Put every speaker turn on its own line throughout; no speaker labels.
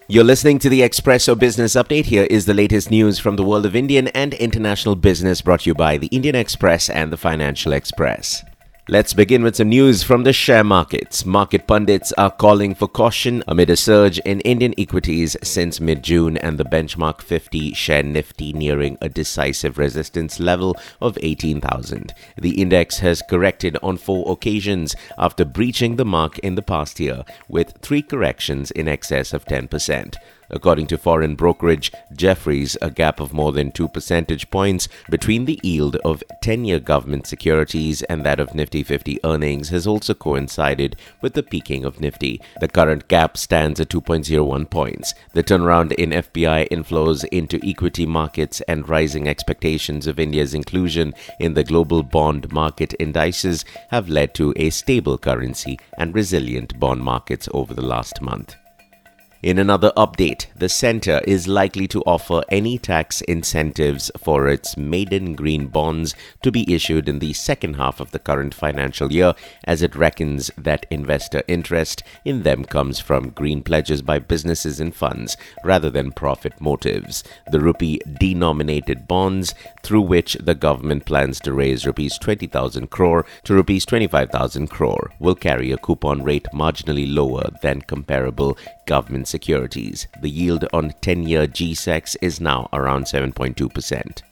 You're listening to the Expresso Business Update. Here is the latest news from the world of Indian and international business, brought to you by the Indian Express and the Financial Express. Let's begin with some news from the share markets. Market pundits are calling for caution amid a surge in Indian equities since mid-June and the benchmark 50 share Nifty nearing a decisive resistance level of 18,000. The index has corrected on 4 occasions after breaching the mark in the past year, with 3 corrections in excess of 10%. According to foreign brokerage Jefferies, a gap of more than 2 percentage points between the yield of 10-year government securities and that of Nifty 50 earnings has also coincided with the peaking of Nifty. The current gap stands at 2.01 points. The turnaround in FPI inflows into equity markets and rising expectations of India's inclusion in the global bond market indices have led to a stable currency and resilient bond markets over the last month. In another update, the centre is likely to offer any tax incentives for its maiden green bonds to be issued in the second half of the current financial year, as it reckons that investor interest in them comes from green pledges by businesses and funds rather than profit motives. The rupee-denominated bonds, through which the government plans to raise rupees 20,000 crore to rupees 25,000 crore, will carry a coupon rate marginally lower than comparable government securities. The yield on 10-year G-Secs is now around 7.2%.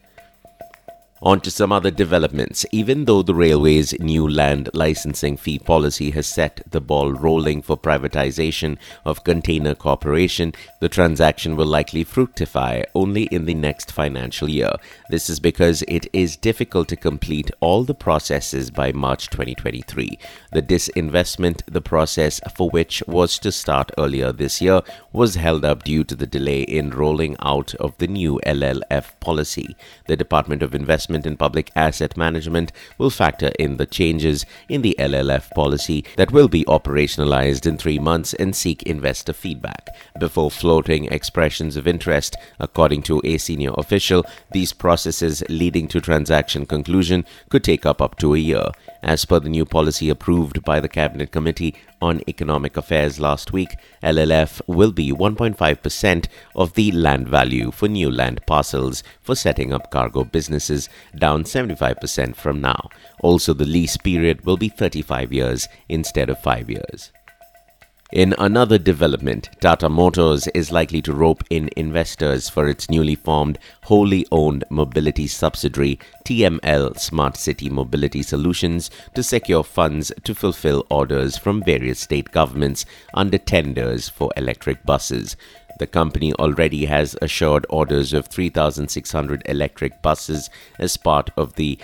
On to some other developments. Even though the railway's new land licensing fee policy has set the ball rolling for privatization of Container Corporation, the transaction will likely fructify only in the next financial year. This is because it is difficult to complete all the processes by March 2023. The disinvestment, the process for which was to start earlier this year, was held up due to the delay in rolling out of the new LLF policy. The Department of Investment and Public Asset Management will factor in the changes in the LLF policy that will be operationalized in 3 months and seek investor feedback before floating expressions of interest. According to a senior official, these processes leading to transaction conclusion could take up to a year. As per the new policy approved by the Cabinet Committee on Economic Affairs last week, LLF will be 1.5% of the land value for new land parcels for setting up cargo businesses, down 75% from now. Also, the lease period will be 35 years instead of 5 years. In another development, Tata Motors is likely to rope in investors for its newly formed, wholly owned mobility subsidiary, TML Smart City Mobility Solutions, to secure funds to fulfill orders from various state governments under tenders for electric buses. The company already has assured orders of 3,600 electric buses as part of the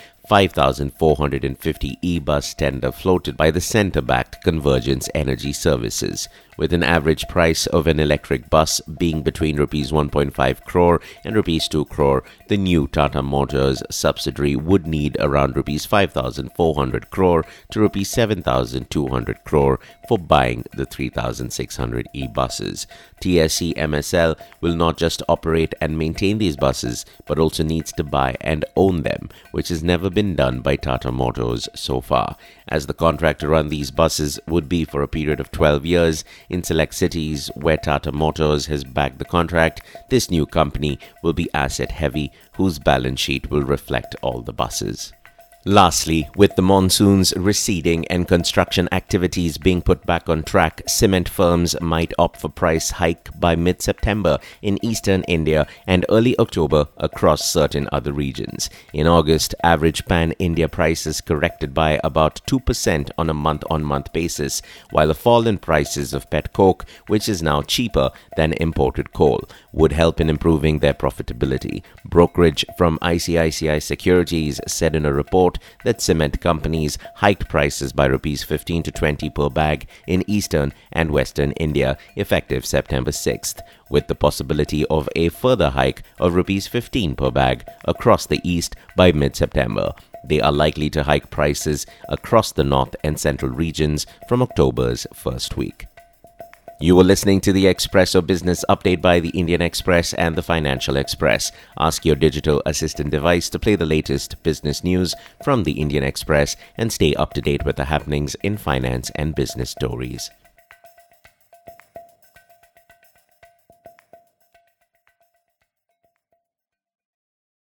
5,450 e-bus tender floated by the centre-backed Convergence Energy Services, with an average price of an electric bus being between rupees 1.5 crore and rupees 2 crore. The new Tata Motors subsidiary would need around rupees 5,400 crore to rupees 7,200 crore for buying the 3,600 e-buses. TSE MSL will not just operate and maintain these buses, but also needs to buy and own them, which has never been done by Tata Motors so far, as the contract to run these buses would be for a period of 12 years. In select cities where Tata Motors has backed the contract, this new company will be asset-heavy, whose balance sheet will reflect all the buses. Lastly, with the monsoons receding and construction activities being put back on track, cement firms might opt for price hike by mid-September in eastern India and early October across certain other regions. In August, average pan-India prices corrected by about 2% on a month-on-month basis, while a fall in prices of pet coke, which is now cheaper than imported coal, would help in improving their profitability. Brokerage from ICICI Securities said in a report that cement companies hiked prices by rupees 15 to 20 per bag in eastern and western India effective September 6th, with the possibility of a further hike of rupees 15 per bag across the east by mid-September. They are likely to hike prices across the north and central regions from October's first week. You were listening to the Expresso Business Update by the Indian Express and the Financial Express. Ask your digital assistant device to play the latest business news from the Indian Express and stay up to date with the happenings in finance and business stories.